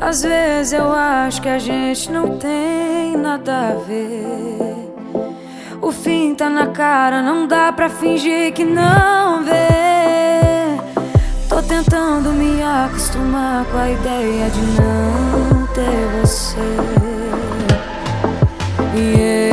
Às vezes eu acho que a gente não tem nada a ver. O fim tá na cara, não dá pra fingir que não vê. Tô tentando me acostumar com a ideia de não ter você. E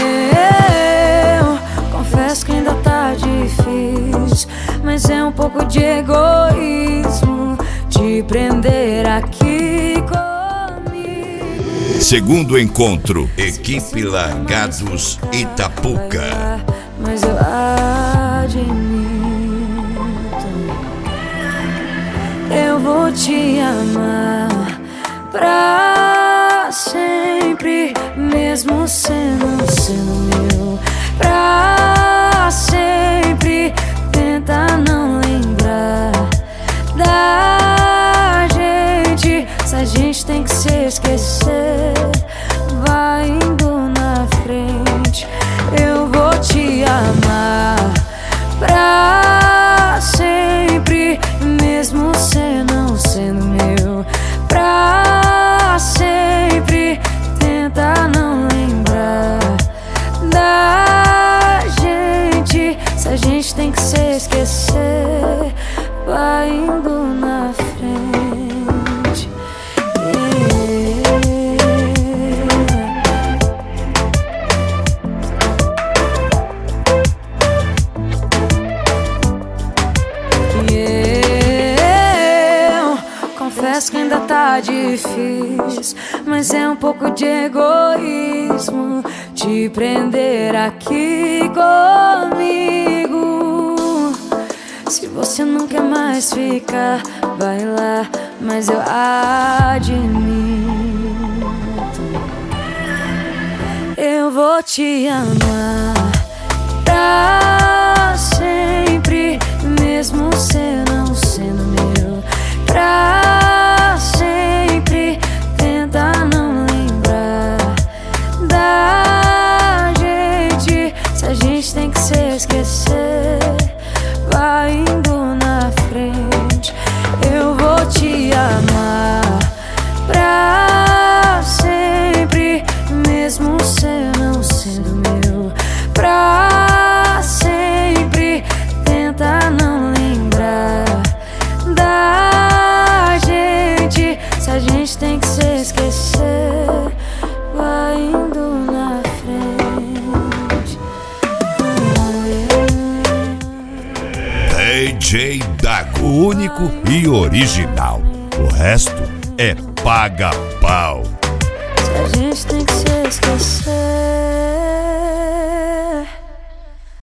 eu confesso que ainda tá difícil, mas é um pouco de egoísmo te prender aqui comigo. Segundo encontro, equipe Largados Itapuca. Mas eu admito, eu vou te amar pra sempre, mesmo sendo meu. Pra sempre, tenta não lembrar da gente. Se a gente tem que se esquecer, vai indo na frente. Eu vou te amar pra sempre, mesmo você não sendo meu. Pra sempre, tenta não lembrar da gente. Se a gente tem que se esquecer, vai indo na frente. Eu confesso que ainda tá difícil, mas é um pouco de egoísmo te prender aqui comigo. Se você não quer mais ficar, vai lá, mas eu admito, eu vou te amar pra sempre, mesmo você não sendo meu. Pra sempre, tenta não lembrar da gente. Se a gente tem que se esquecer, vai indo na frente. Eu vou te amar pra sempre, mesmo você não sendo meu. Pra sempre, tenta não lembrar da gente. Se a gente tem que se esquecer, vai indo na frente. DJ Dago, único e original. O resto é paga-pau. Se a gente tem que se esquecer.